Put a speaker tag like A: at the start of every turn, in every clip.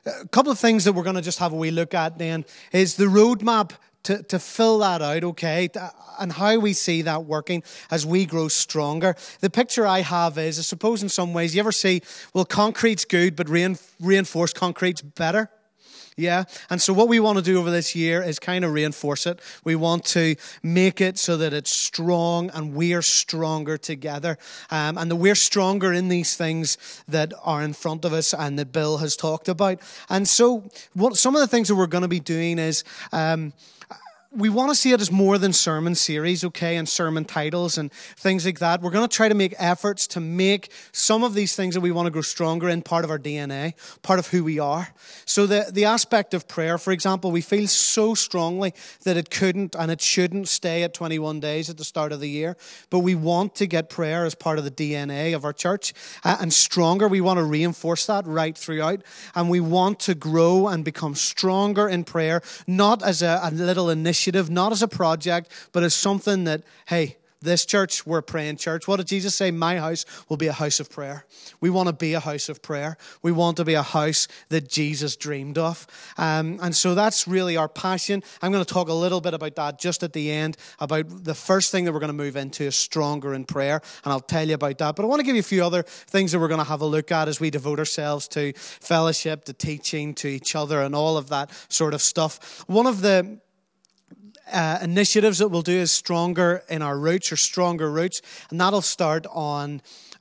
A: a couple of things that we're going to just have a wee look at then is the roadmap to fill that out, okay, and how we see that working as we grow stronger. The picture I have is, I suppose in some ways, you ever see, well, concrete's good, but reinforced concrete's better? Yeah, and so what we want to do over this year is kind of reinforce it. We want to make it so that it's strong and we're stronger together. And that we're stronger in these things that are in front of us and that Bill has talked about. And so some of the things that we're going to be doing is we want to see it as more than sermon series, okay, and sermon titles and things like that. We're going to try to make efforts to make some of these things that we want to grow stronger in part of our DNA, part of who we are. So the aspect of prayer, for example, we feel so strongly that it couldn't and it shouldn't stay at 21 days at the start of the year. But we want to get prayer as part of the DNA of our church and stronger. We want to reinforce that right throughout. And we want to grow and become stronger in prayer, not as a little initiative, not as a project, but as something that, hey, this church, we're a praying church. What did Jesus say? My house will be a house of prayer. We want to be a house of prayer. We want to be a house that Jesus dreamed of. And so that's really our passion. I'm going to talk a little bit about that just at the end, about the first thing that we're going to move into is stronger in prayer. And I'll tell you about that. But I want to give you a few other things that we're going to have a look at as we devote ourselves to fellowship, to teaching, to each other, and all of that sort of stuff. One of the initiatives that we'll do is Stronger in Our Roots, or Stronger Roots, and that'll start on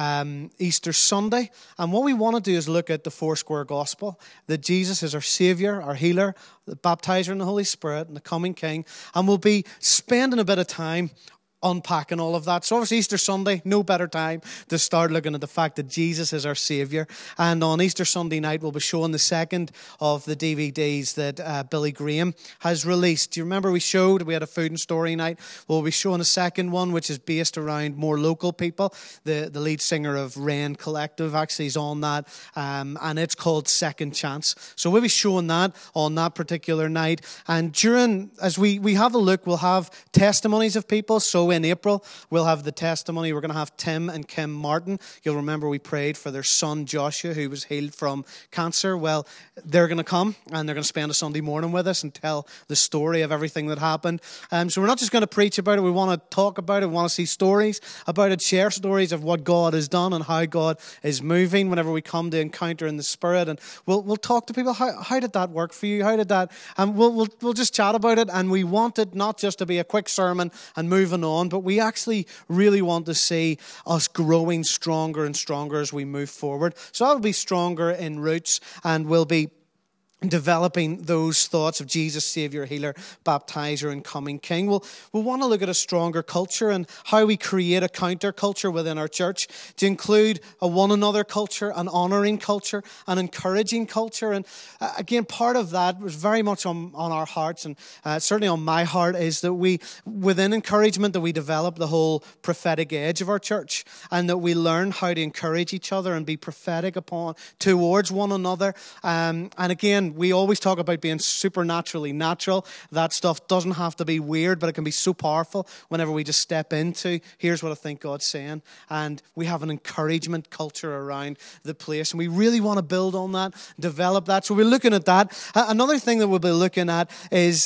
A: Easter Sunday. And what we want to do is look at the Foursquare Gospel, that Jesus is our Saviour, our healer, the baptizer in the Holy Spirit, and the coming King. And we'll be spending a bit of time unpacking all of that. So obviously Easter Sunday, no better time to start looking at the fact that Jesus is our Saviour. And on Easter Sunday night, we'll be showing the second of the DVDs that Billy Graham has released. Do you remember we had a food and story night? We'll be showing a second one, which is based around more local people. The lead singer of Rain Collective actually is on that, and it's called Second Chance. So we'll be showing that on that particular night. And as we have a look, we'll have testimonies of people. So in April, we'll have the testimony. We're going to have Tim and Kim Martin. You'll remember we prayed for their son, Joshua, who was healed from cancer. Well, they're going to come and they're going to spend a Sunday morning with us and tell the story of everything that happened. So we're not just going to preach about it. We want to talk about it. We want to see stories about it, share stories of what God has done and how God is moving whenever we come to encounter in the Spirit. And we'll talk to people. How did that work for you? How did that? And we'll just chat about it. And we want it not just to be a quick sermon and moving on, but we actually really want to see us growing stronger and stronger as we move forward. So that'll be Stronger in Roots, and we'll be developing those thoughts of Jesus, Saviour, Healer, Baptizer, and Coming King. We'll want to look at a stronger culture and how we create a counter culture within our church to include a one another culture, an honouring culture, an encouraging culture. And again, part of that was very much on our hearts, and certainly on my heart, is that we, within encouragement, that we develop the whole prophetic edge of our church, and that we learn how to encourage each other and be prophetic towards one another. And again, we always talk about being supernaturally natural. That stuff doesn't have to be weird, but it can be so powerful whenever we just step into, here's what I think God's saying. And we have an encouragement culture around the place. And we really want to build on that, develop that. So we're looking at that. Another thing that we'll be looking at is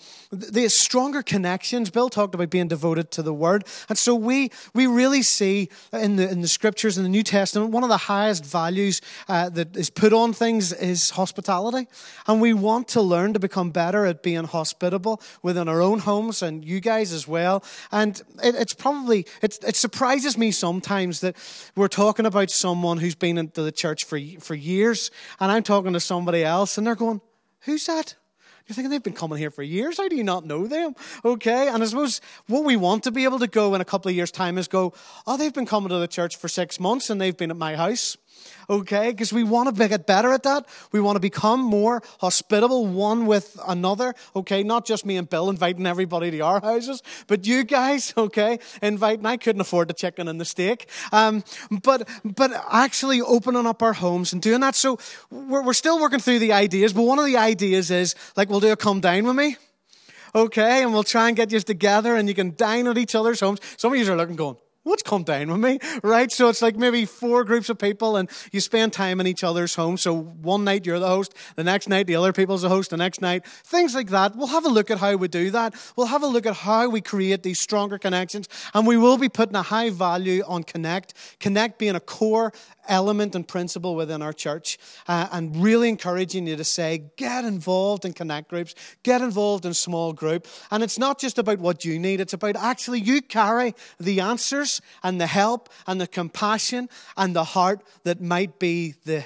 A: the stronger connections. Bill talked about being devoted to the Word. And so we really see in the Scriptures, in the New Testament, one of the highest values that is put on things is hospitality. And we want to learn to become better at being hospitable within our own homes, and you guys as well. And it surprises me sometimes that we're talking about someone who's been into the church for years, and I'm talking to somebody else, and they're going, who's that? You're thinking they've been coming here for years. How do you not know them? Okay. And I suppose what we want to be able to go in a couple of years' time is go, oh, they've been coming to the church for 6 months and they've been at my house. Okay, because we want to get better at that. We want to become more hospitable one with another. Okay, not just me and Bill inviting everybody to our houses, but you guys, okay, inviting. I couldn't afford the chicken and the steak. But actually opening up our homes and doing that. So we're still working through the ideas, but one of the ideas is, like, we'll do a come down with me. Okay, and we'll try and get you together and you can dine at each other's homes. Some of you are looking going, What's come down with me, right? So it's like maybe 4 groups of people and you spend time in each other's homes. So one night you're the host, the next night the other people's the host, the next night, things like that. We'll have a look at how we do that. We'll have a look at how we create these stronger connections, and we will be putting a high value on Connect. Connect being a core element and principle within our church, and really encouraging you to say, get involved in Connect groups, get involved in small group. And it's not just about what you need, it's about actually you carry the answers and the help and the compassion and the heart that might be the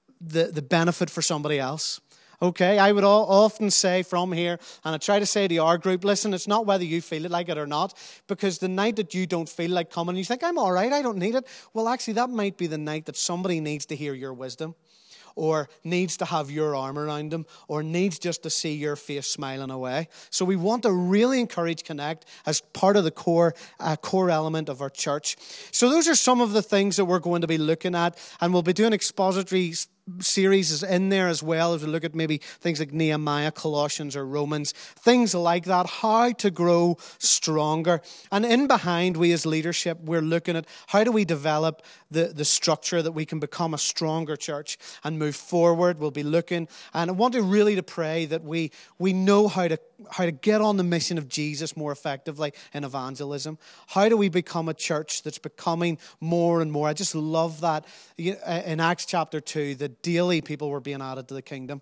A: benefit for somebody else. Okay, I would often say from here, and I try to say to our group, listen, it's not whether you feel it like it or not, because the night that you don't feel like coming, you think, I'm all right, I don't need it. Well, actually, that might be the night that somebody needs to hear your wisdom, or needs to have your arm around them, or needs just to see your face smiling away. So we want to really encourage Connect as part of the core element of our church. So those are some of the things that we're going to be looking at, and we'll be doing expository series is in there as well, as we look at maybe things like Nehemiah, Colossians, or Romans, things like that, how to grow stronger. And in behind, we as leadership, we're looking at how do we develop the structure that we can become a stronger church and move forward. We'll be looking, and I want to really pray that we know how to get on the mission of Jesus more effectively in evangelism. How do we become a church that's becoming more and more? I just love that in Acts chapter 2, that daily people were being added to the kingdom.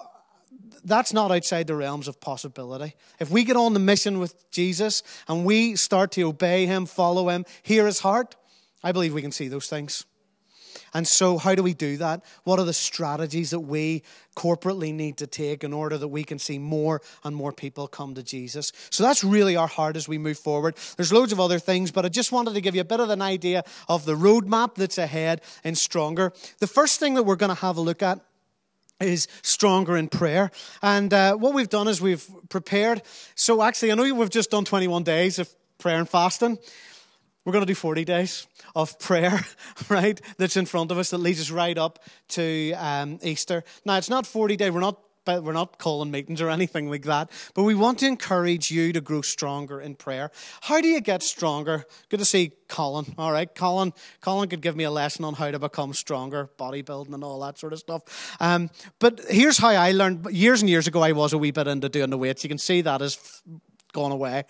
A: That's not outside the realms of possibility. If we get on the mission with Jesus and we start to obey him, follow him, hear his heart, I believe we can see those things. And so how do we do that? What are the strategies that we corporately need to take in order that we can see more and more people come to Jesus? So that's really our heart as we move forward. There's loads of other things, but I just wanted to give you a bit of an idea of the roadmap that's ahead in Stronger. The first thing that we're going to have a look at is Stronger in prayer. And what we've done is we've prepared. So actually, I know we've just done 21 days of prayer and fasting. We're going to do 40 days of prayer, right, that's in front of us that leads us right up to Easter. Now, it's not 40 days. We're not calling meetings or anything like that. But we want to encourage you to grow stronger in prayer. How do you get stronger? Good to see Colin. All right, Colin could give me a lesson on how to become stronger, bodybuilding and all that sort of stuff. But here's how I learned. Years and years ago, I was a wee bit into doing the weights. You can see that as gone away,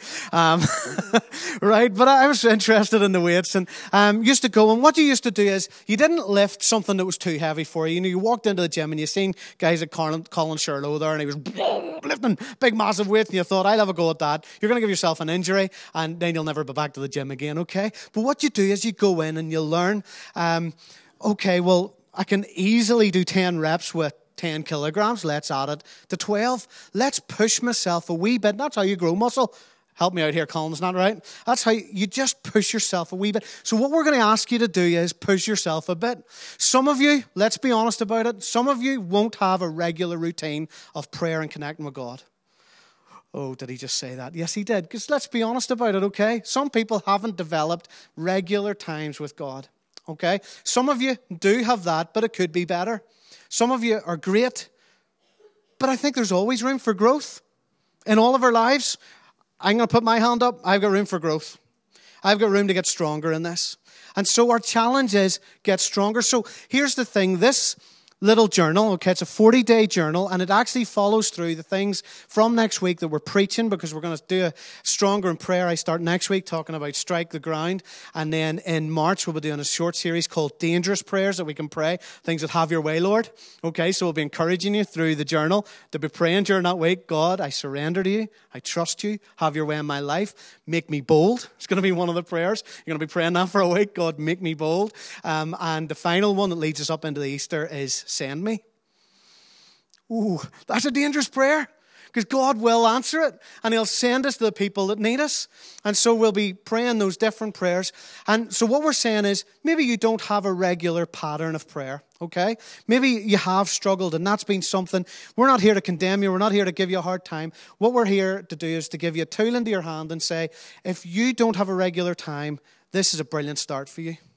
A: right? But I was interested in the weights and used to go. And what you used to do is you didn't lift something that was too heavy for you. You know, you walked into the gym and you seen guys like Colin Sherlow there, and he was lifting big, massive weights, and you thought, I'll have a go at that. You're going to give yourself an injury, and then you'll never be back to the gym again, okay? But what you do is you go in and you learn, okay, well, I can easily do 10 reps with 10 kilograms, let's add it to 12. Let's push myself a wee bit. That's how you grow muscle. Help me out here, Colin, is not right? That's how you just push yourself a wee bit. So what we're going to ask you to do is push yourself a bit. Some of you, let's be honest about it, some of you won't have a regular routine of prayer and connecting with God. Oh, did he just say that? Yes, he did. Because let's be honest about it, okay? Some people haven't developed regular times with God, okay? Some of you do have that, but it could be better. Some of you are great, but I think there's always room for growth in all of our lives. I'm going to put my hand up. I've got room for growth. I've got room to get stronger in this. And so our challenge is get stronger. So here's the thing. This little journal, okay, it's a 40-day journal, and it actually follows through the things from next week that we're preaching, because we're going to do a Stronger in Prayer. I start next week talking about Strike the Ground, and then in March we'll be doing a short series called Dangerous Prayers that we can pray, things that have your way, Lord. Okay, so we'll be encouraging you through the journal to be praying during that week. God, I surrender to you. I trust you. Have your way in my life. Make me bold. It's going to be one of the prayers. You're going to be praying that for a week. God, make me bold. And the final one that leads us up into the Easter is send me. Ooh, that's a dangerous prayer, because God will answer it and he'll send us to the people that need us. And so we'll be praying those different prayers. And so what we're saying is, maybe you don't have a regular pattern of prayer, okay? Maybe you have struggled, and that's been something. We're not here to condemn you. We're not here to give you a hard time. What we're here to do is to give you a tool into your hand and say, if you don't have a regular time, this is a brilliant start for you.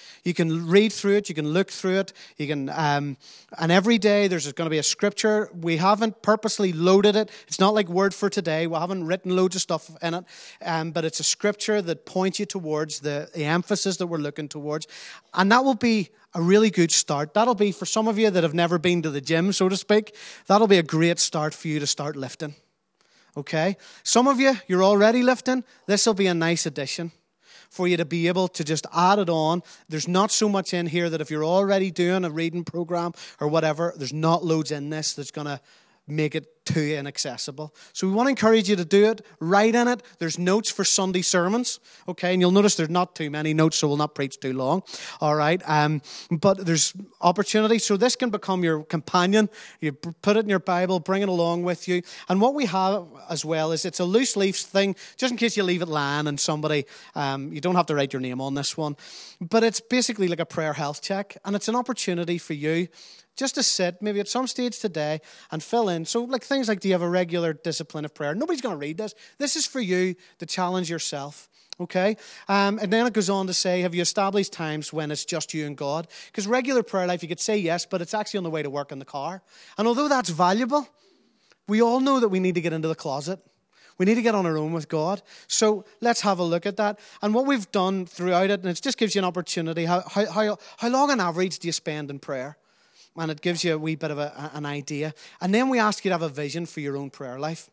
A: You can read through it. You can look through it. You can, and every day there's going to be a scripture. We haven't purposely loaded it. It's not like Word for Today. We haven't written loads of stuff in it. But it's a scripture that points you towards the emphasis that we're looking towards. And that will be a really good start. That'll be, for some of you that have never been to the gym, so to speak, that'll be a great start for you to start lifting. Okay? Some of you, you're already lifting. This will be a nice addition for you to be able to just add it on. There's not so much in here that if you're already doing a reading program or whatever, there's not loads in this that's going to make it too inaccessible. So we want to encourage you to do it. Write in it. There's notes for Sunday sermons. Okay, and you'll notice there's not too many notes, so we'll not preach too long. All right, but there's opportunity. So this can become your companion. You put it in your Bible, bring it along with you. And what we have as well is it's a loose leaf thing, just in case you leave it lying and somebody, you don't have to write your name on this one. But it's basically like a prayer health check, and it's an opportunity for you just to sit, maybe at some stage today, and fill in. So like things like, do you have a regular discipline of prayer? Nobody's going to read this. This is for you to challenge yourself, okay? And then it goes on to say, have you established times when it's just you and God? Because regular prayer life, you could say yes, but it's actually on the way to work in the car. And although that's valuable, we all know that we need to get into the closet. We need to get on our own with God. So let's have a look at that. And what we've done throughout it, and it just gives you an opportunity, how long on average do you spend in prayer? And it gives you a wee bit of an idea. And then we ask you to have a vision for your own prayer life.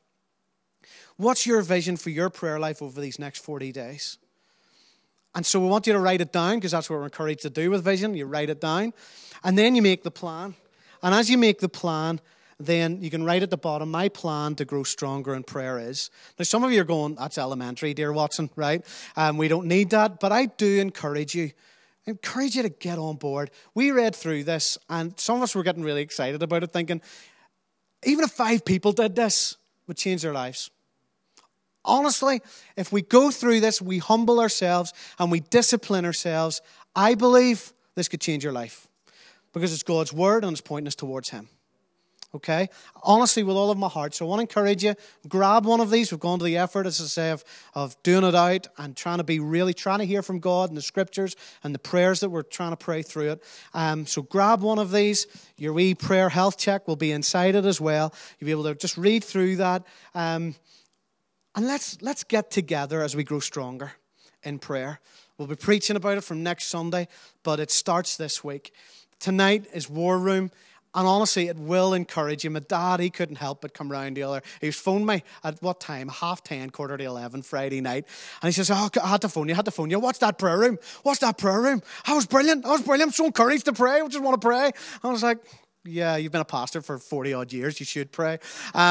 A: What's your vision for your prayer life over these next 40 days? And so we want you to write it down, because that's what we're encouraged to do with vision. You write it down. And then you make the plan. And as you make the plan, then you can write at the bottom, my plan to grow stronger in prayer is. Now, some of you are going, that's elementary, dear Watson, right? We don't need that. But I do encourage you to get on board. We read through this, and some of us were getting really excited about it, thinking, even if 5 people did this, it would change their lives. Honestly, if we go through this, we humble ourselves, and we discipline ourselves, I believe this could change your life. Because it's God's word, and it's pointing us towards Him. Okay? Honestly, with all of my heart. So I want to encourage you, grab one of these. We've gone to the effort, as I say, of doing it out and trying to hear from God and the scriptures and the prayers that we're trying to pray through it. So grab one of these. Your wee prayer health check will be inside it as well. You'll be able to just read through that. And let's get together as we grow stronger in prayer. We'll be preaching about it from next Sunday, but it starts this week. Tonight is War Room. And honestly, it will encourage you. My dad, he couldn't help but come round the other. He phoned me at what time? 10:30, 11:15 Friday night. And he says, I had to phone you. What's that prayer room? I was brilliant. I'm so encouraged to pray. I just want to pray. I was like, yeah, you've been a pastor for 40 odd years. You should pray.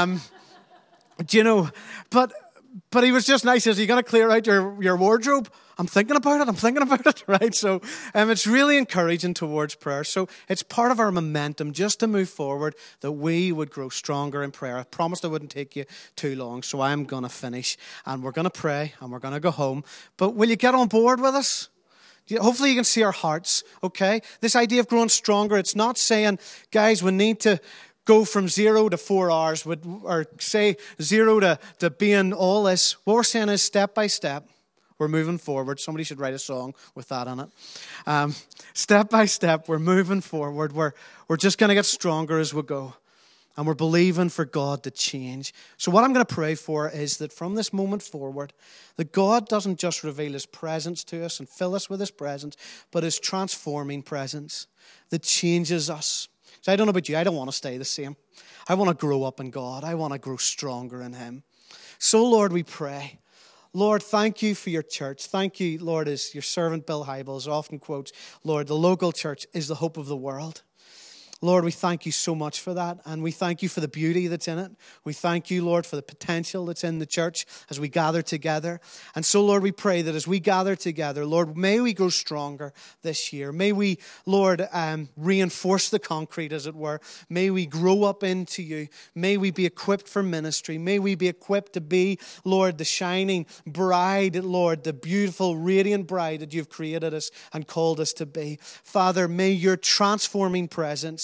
A: But he was just nice. He says, are you going to clear out your wardrobe? I'm thinking about it, right? So it's really encouraging towards prayer. So it's part of our momentum just to move forward, that we would grow stronger in prayer. I promised I wouldn't take you too long, so I'm going to finish. And we're going to pray, and we're going to go home. But will you get on board with us? Hopefully you can see our hearts, okay? This idea of growing stronger, it's not saying, guys, we need to go from 0 to 4 hours, or say 0 to being all this. What we're saying is step by step, we're moving forward. Somebody should write a song with that in it. Step by step, we're moving forward. We're just going to get stronger as we go. And we're believing for God to change. So what I'm going to pray for is that from this moment forward, that God doesn't just reveal His presence to us and fill us with His presence, but His transforming presence that changes us. So I don't know about you, I don't want to stay the same. I want to grow up in God. I want to grow stronger in Him. So, Lord, we pray. Lord, thank you for your church. Thank you, Lord, as your servant Bill Hybels often quotes, Lord, the local church is the hope of the world. Lord, we thank you so much for that, and we thank you for the beauty that's in it. We thank you, Lord, for the potential that's in the church as we gather together. And so, Lord, we pray that as we gather together, Lord, may we grow stronger this year. May we, Lord, reinforce the concrete, as it were. May we grow up into you. May we be equipped for ministry. May we be equipped to be, Lord, the shining bride, Lord, the beautiful, radiant bride that you've created us and called us to be. Father, may your transforming presence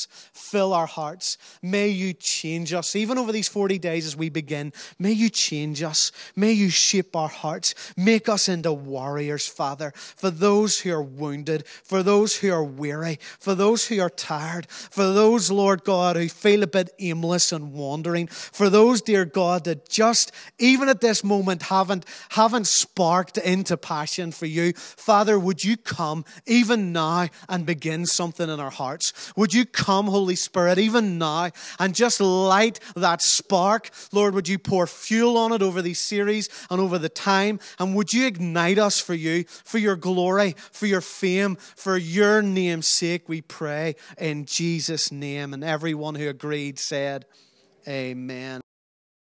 A: Jesus, fill our hearts. May you change us. Even over these 40 days as we begin, may you change us. May you shape our hearts. Make us into warriors, Father, for those who are wounded, for those who are weary, for those who are tired, for those, Lord God, who feel a bit aimless and wandering, for those, dear God, that just, even at this moment, haven't sparked into passion for you. Father, would you come even now and begin something in our hearts? Would you come, Holy Spirit, even now and just light that spark? Lord, would you pour fuel on it over these series and over the time? And would you ignite us for you, for your glory, for your fame, for your name's sake, we pray in Jesus' name. And everyone who agreed said, Amen.